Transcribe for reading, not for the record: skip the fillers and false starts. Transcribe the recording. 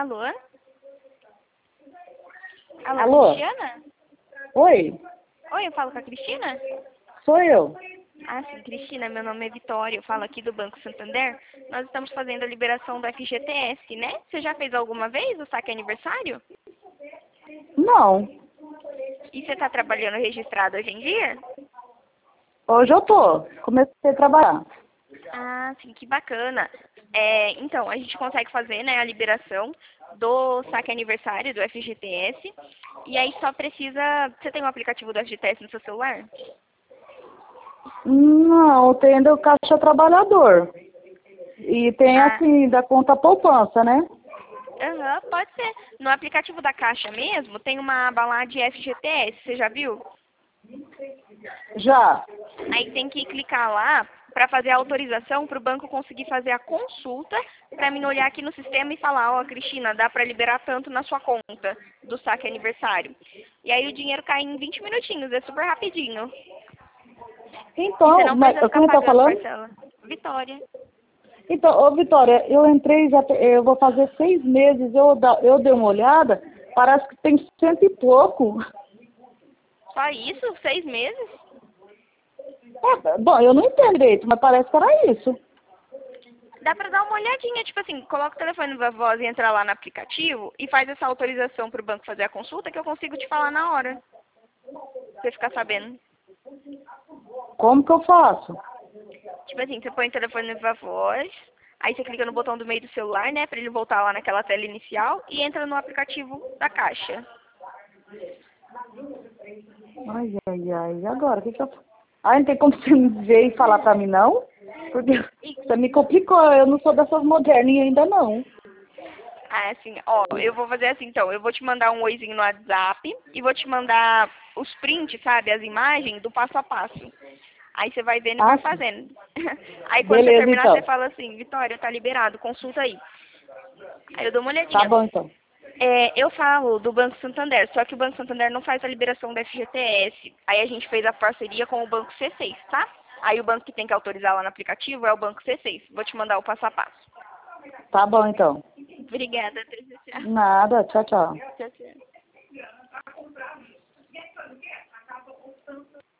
Alô? Alô, Alô? Cristiana? Oi, Oi, eu falo com a Cristina? sou eu. Ah, sim, Cristina, meu nome é Vitória, eu falo aqui do Banco Santander. Nós estamos fazendo a liberação do FGTS, né? Você já fez alguma vez o saque aniversário? Não, E você está trabalhando registrado hoje em dia? hoje eu tô. Comecei a trabalhar. Ah, sim, que bacana. Então, a gente consegue fazer, né, a liberação do saque aniversário do FGTS. E aí só precisa... Você tem um aplicativo do FGTS no seu celular? Não, tem ainda o Caixa Trabalhador. E tem Ah, assim, da conta poupança, né? aham, pode ser. No aplicativo da Caixa mesmo, tem uma aba lá de FGTS, você já viu? Já. Aí tem que clicar lá para fazer a autorização para o banco conseguir fazer a consulta para mim olhar aqui no sistema e falar, ó, Cristina, dá para liberar tanto na sua conta do saque aniversário. E aí o dinheiro cai em 20 minutinhos, é super rapidinho. E você Então, não mas precisa ficar quem tá pagando falando? parcela. Vitória. Então, ô Vitória, eu entrei já, eu vou fazer 6 meses, eu dei uma olhada, parece que tem 100 e pouco. Só isso? 6 meses? É, bom, eu não entendo direito, mas parece que era isso. Dá pra dar uma olhadinha, tipo assim, coloca o telefone da voz e entra lá no aplicativo e faz essa autorização pro banco fazer a consulta que eu consigo te falar na hora. Pra você ficar sabendo. Como que eu faço? Tipo assim, você põe o telefone da voz, aí você clica no botão do meio do celular, né, pra ele voltar lá naquela tela inicial e entra no aplicativo da Caixa. Ai, ai, ai, e agora? O que que eu faço? Ai, não tem como você me ver e falar pra mim, não? Porque E, você me complicou, eu não sou dessas moderninhas ainda, não. assim, ó, eu vou fazer assim então, eu vou te mandar um oizinho no WhatsApp e vou te mandar os prints, sabe, as imagens do passo a passo. Aí você vai vendo e vai Ah, sim. fazendo. Aí quando você Beleza, terminar, você então. fala assim, Vitória, tá liberado, consulta aí. Aí eu dou uma Tá olhadinha. bom, então. Eu falo do Banco Santander, só que o Banco Santander não faz a liberação do FGTS. Aí a gente fez a parceria com o Banco C6, tá? Aí o banco que tem que autorizar lá no aplicativo é o Banco C6. Vou te mandar o passo a passo. Tá bom, então. Obrigada, até já. Nada, tchau, tchau. Tchau, tchau.